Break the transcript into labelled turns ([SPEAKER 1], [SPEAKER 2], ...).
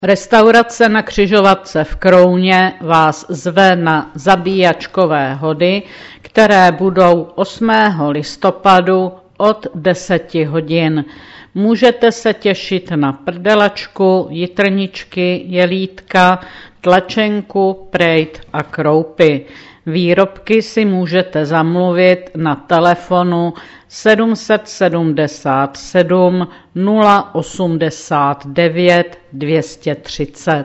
[SPEAKER 1] Restaurace Na Křižovatce v Krouně vás zve na zabíjačkové hody, které budou 8. listopadu od 10 hodin. Můžete se těšit na prdelačku, jitrničky, jelítka, tlačenku, prejt a kroupy. Výrobky si můžete zamluvit na telefonu 777 089 230.